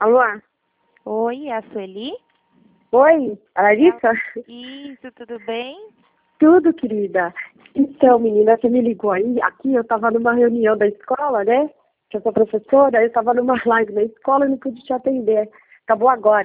Alô? Oi, é a Sueli? Oi, a Larissa? Isso, tudo bem? Tudo, querida. Então, menina, você me ligou aí. Aqui eu tava numa reunião da escola, né? Que eu sou professora, eu tava numa live na escola e não pude te atender. Acabou agora.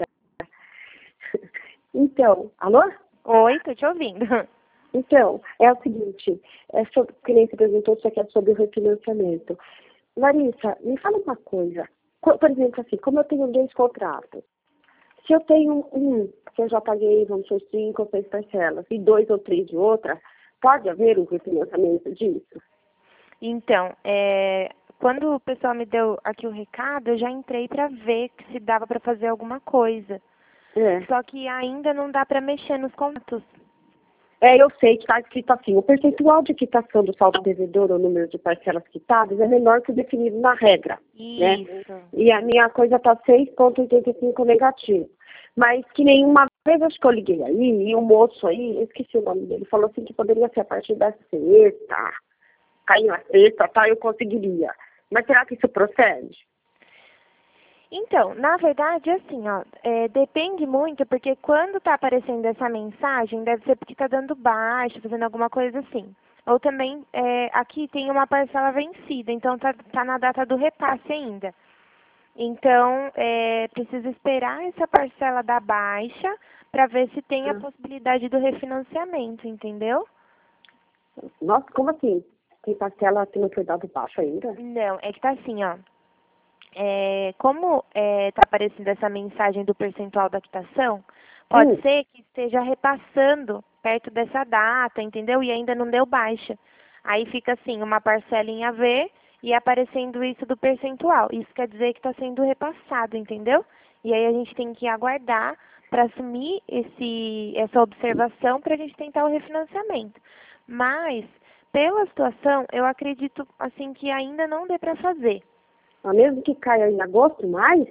Então, alô? Oi, tô te ouvindo. Então, é o seguinte, que nem você perguntou, isso aqui é sobre o refinanciamento. Larissa, me fala uma coisa. Por exemplo, assim, como eu tenho 2 contratos, se eu tenho um que eu já paguei, vamos ser 5 ou 6 parcelas, e 2 ou 3 de outra, pode haver um refinanciamento disso? Então, quando o pessoal me deu aqui o recado, eu já entrei pra ver se dava pra fazer alguma coisa. É. Só que ainda não dá pra mexer nos contratos. Eu sei que está escrito assim, o percentual de quitação do saldo devedor ou número de parcelas quitadas é menor que o definido na regra, né? Isso. E a minha coisa está 6,85 negativo. Mas que nenhuma vez, acho que eu liguei aí, e o moço aí, eu esqueci o nome dele, falou assim que poderia ser a partir da sexta, cair na sexta, tá, eu conseguiria. Mas será que isso procede? Então, na verdade, assim, ó, depende muito, porque quando tá aparecendo essa mensagem, deve ser porque tá dando baixa, fazendo alguma coisa assim. Ou também, aqui tem uma parcela vencida, então tá na data do repasse ainda. Então, precisa esperar essa parcela da baixa para ver se tem a Ah, possibilidade do refinanciamento, entendeu? nossa, como assim? Tem parcela que não foi dado baixo ainda? Não, é que tá assim, ó. Como está aparecendo essa mensagem do percentual da quitação, pode Hum, ser que esteja repassando perto dessa data, entendeu? E ainda não deu baixa. Aí fica assim, uma parcela em AV e aparecendo isso do percentual. Isso quer dizer que está sendo repassado, entendeu? E aí a gente tem que aguardar para assumir essa observação para a gente tentar o refinanciamento. Mas, pela situação, eu acredito assim que ainda não dê para fazer. mas mesmo que caia em agosto, mais?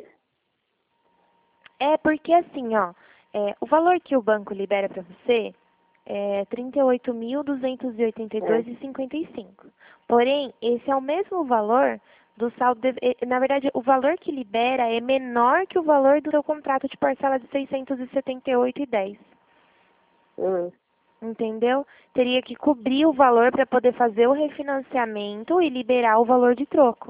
É porque assim, ó, o valor que o banco libera para você é 38.282,55. Porém, esse é o mesmo valor do saldo, na verdade, o valor que libera é menor que o valor do seu contrato de parcela de 678,10. Hum, Entendeu? Teria que cobrir o valor para poder fazer o refinanciamento e liberar o valor de troco.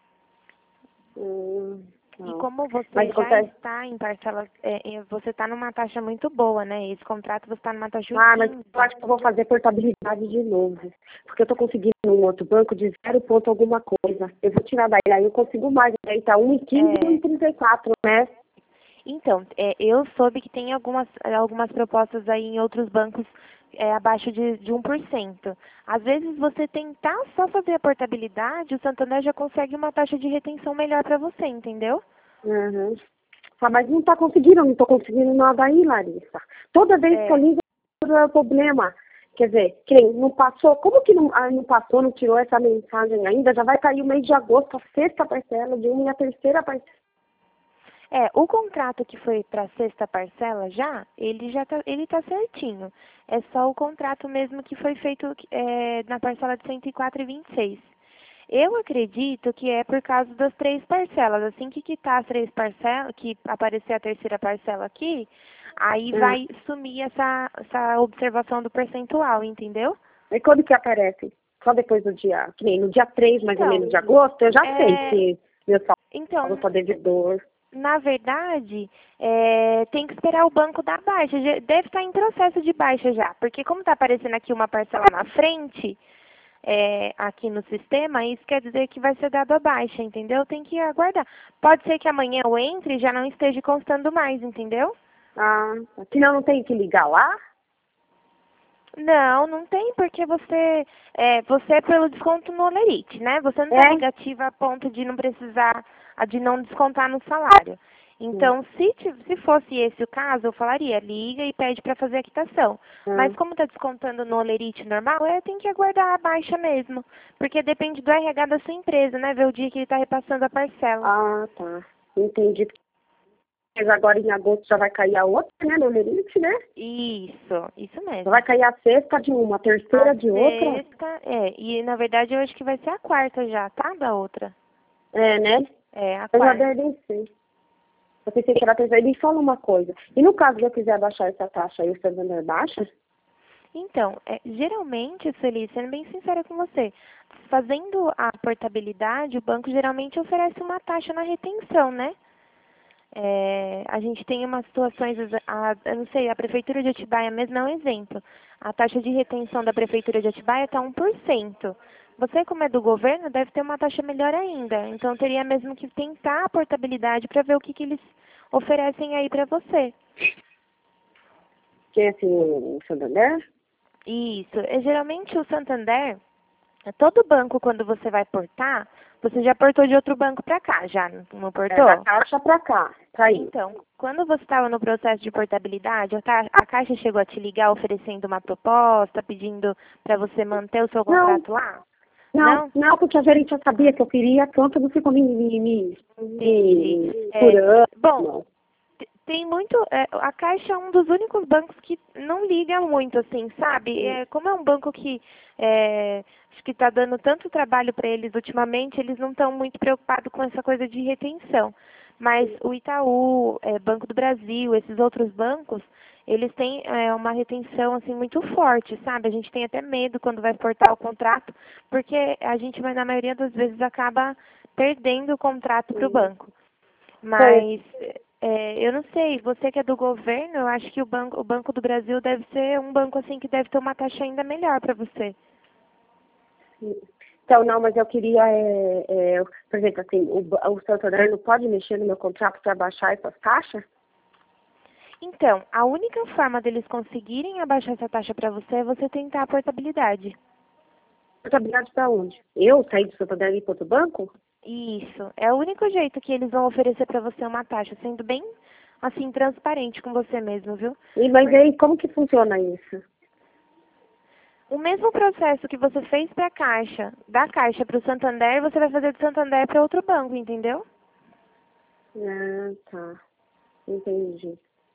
hum, E não. como Mas você já acontece. está em parcelas, você está numa taxa muito boa, né? Esse contrato você está numa taxa Ah, mas 15. eu acho que eu vou fazer portabilidade de novo. Porque eu tô conseguindo um outro banco de 0 ponto alguma coisa. Eu vou tirar daí, aí eu consigo mais. Daí tá 1,15 e É, 1,34, né? então, eu soube que tem algumas propostas aí em outros bancos abaixo de 1%. Às vezes você tentar só fazer a portabilidade, o Santander já consegue uma taxa de retenção melhor para você, entendeu? Uhum. Ah, mas não tá conseguindo, eu não tô conseguindo nada aí, Larissa. Toda vez que eu É, ligo, é o problema. Quer dizer, quem não passou, como que não passou, não tirou essa mensagem ainda? Já vai cair o mês de agosto, a sexta parcela de uma e a terceira parcela. o contrato que foi para a sexta parcela ele tá certinho. É só o contrato mesmo que foi feito na parcela de 104,26. Eu acredito que é por causa das 3 parcelas. Assim que quitar as 3 parcelas, que aparecer a terceira parcela aqui, aí Ah, vai sumir essa observação do percentual, entendeu? e quando que aparece? Só depois do dia, que nem no dia 3 mais ou Então, menos, de agosto, eu já sei é, que meu saldo então está devedor. na verdade, tem que esperar o banco dar baixa. Deve estar em processo de baixa já, porque como está aparecendo aqui uma parcela na frente, aqui no sistema, isso quer dizer que vai ser dado a baixa, entendeu? Tem que aguardar. Pode ser que amanhã eu entre e já não esteja constando mais, entendeu? Ah, senão não tem que ligar lá? Não, não tem, porque você é pelo desconto no Olerite, né? Você não está É? negativa a ponto de não precisar, de não descontar no salário. Hum, Então, se fosse esse o caso, eu falaria, liga e pede para fazer a quitação. Mas hum. como está descontando no Olerite normal, tem que aguardar a baixa mesmo. Porque depende do RH da sua empresa, né? Ver o dia que ele está repassando a parcela. Ah, tá. Entendi. Mas agora em agosto já vai cair a outra, né, no limite, né? Isso Já vai mesmo. cair a sexta de uma, a A terceira de outra. sexta, e na verdade eu acho que vai ser a quarta já, tá? Da outra. É, né? A Eu já quarta. deve ser. Eu pensei que era atenção. E me fala uma coisa. E no caso de eu quiser baixar essa taxa aí, o Santander baixa? Então, geralmente, Sueli, sendo bem sincera com você, fazendo a portabilidade, o banco geralmente oferece uma taxa na retenção, né? A gente tem umas situações, eu não sei, a Prefeitura de Atibaia mesmo é um exemplo. A taxa de retenção da Prefeitura de Atibaia está 1%. Você, como é do governo, deve ter uma taxa melhor ainda. Então, teria mesmo que tentar a portabilidade para ver o que eles oferecem aí para você. Que é assim, o Santander? Isso. Geralmente, o Santander, todo banco, quando você vai portar, você já portou de outro banco para cá, já não portou? Da Caixa para cá, tá aí. Então, quando você estava no processo de portabilidade, a Caixa chegou a te ligar oferecendo uma proposta, pedindo para você manter o seu contrato lá? Não, porque a gerente já sabia que eu queria, pronto, não ficou me furando. Bom, tem muito. A Caixa é um dos únicos bancos que não liga muito, assim, sabe? Como é um banco que acho que está dando tanto trabalho para eles ultimamente, eles não estão muito preocupados com essa coisa de retenção. Mas o Itaú, Banco do Brasil, esses outros bancos, eles têm uma retenção assim muito forte, sabe? A gente tem até medo quando vai portar o contrato, porque a gente, na maioria das vezes, acaba perdendo o contrato para o banco. Mas eu não sei, você que é do governo, eu acho que o Banco do Brasil deve ser um banco assim que deve ter uma taxa ainda melhor para você. Então, não, mas eu queria, por exemplo, assim, o Santander não pode mexer no meu contrato para baixar essas taxas? Então, a única forma deles conseguirem abaixar essa taxa para você é você tentar a portabilidade. Portabilidade para onde? Eu sair do Santander e ir para outro banco? Isso. É o único jeito que eles vão oferecer para você uma taxa, sendo bem, assim, transparente com você mesmo, viu? Mas aí, como que funciona isso? O mesmo processo que você fez para a Caixa, da Caixa para o Santander, você vai fazer do Santander para outro banco, entendeu? Ah, tá. Entendi.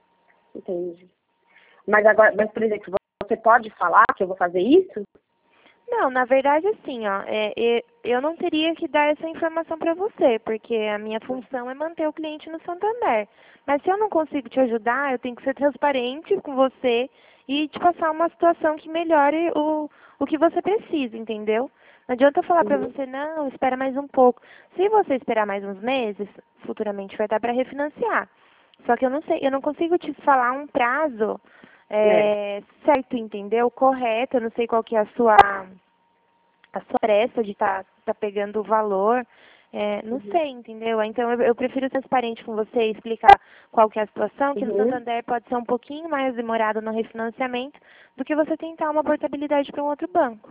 Mas agora, por exemplo, você pode falar que eu vou fazer isso? Não, na verdade, assim, ó, eu não teria que dar essa informação para você, porque a minha função é manter o cliente no Santander. Mas se eu não consigo te ajudar, eu tenho que ser transparente com você e te passar uma situação que melhore o que você precisa, entendeu? Não adianta eu falar para você, não, espera mais um pouco. Se você esperar mais uns meses, futuramente vai dar para refinanciar. Só que eu não sei, eu não consigo te falar um prazo certo, entendeu? Correto, eu não sei qual que é a sua pressa de tá pegando o valor, não sei, entendeu? Então eu prefiro ser transparente com você e explicar qual que é a situação, que no Santander pode ser um pouquinho mais demorado no refinanciamento do que você tentar uma portabilidade para um outro banco.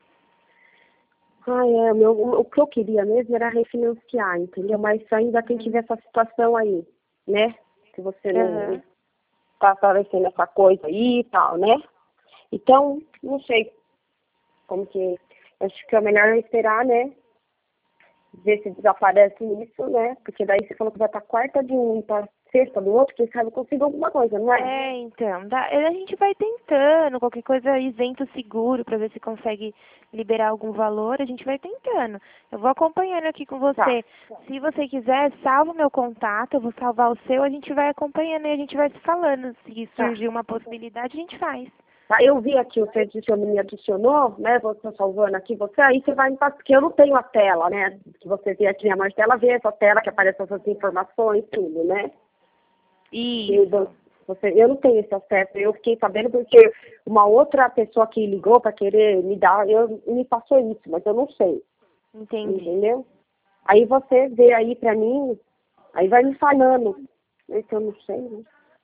O que eu queria mesmo era refinanciar, entendeu? Mas ainda tem que ver essa situação aí, né? Se você não tá aparecendo essa coisa aí e tal, né? Então, não sei como que... Acho que é melhor esperar, né? Ver se desaparece isso, né? Porque daí você falou que vai estar quarta de um para sexta do outro, quem sabe eu consigo alguma coisa, não é? Então, a gente vai tentando, qualquer coisa isento seguro, para ver se consegue liberar algum valor, a gente vai tentando. Eu vou acompanhando aqui com você. Tá. Se você quiser, salva o meu contato, eu vou salvar o seu, a gente vai acompanhando e a gente vai se falando. Se surgir uma possibilidade, a gente faz. Tá, eu vi aqui, você me adicionou, né? Você salvando aqui, aí você vai me passar, porque eu não tenho a tela, né? Que você vê aqui, a Marcela vê essa tela que aparece essas informações, tudo, né? Isso. Eu não tenho esse acesso, eu fiquei sabendo porque uma outra pessoa que ligou para querer me dar, me passou isso, mas eu não sei. Entendi. Entendeu? Aí você vê aí pra mim, aí vai me falando. Esse eu não sei, né?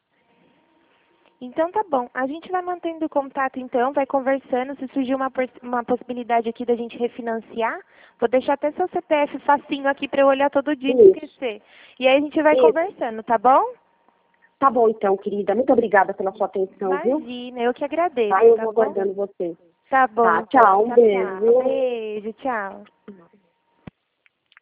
Então tá bom. A gente vai mantendo contato então, vai conversando. Se surgir uma possibilidade aqui da gente refinanciar, vou deixar até seu CPF facinho aqui para eu olhar todo dia e esquecer. E aí a gente vai conversando, tá bom? Tá bom então, querida. Muito obrigada pela sua atenção, viu? Imagina, eu que agradeço. Tá, eu vou aguardando você. Tá bom. Tá, tchau, um beijo. Beijo, tchau.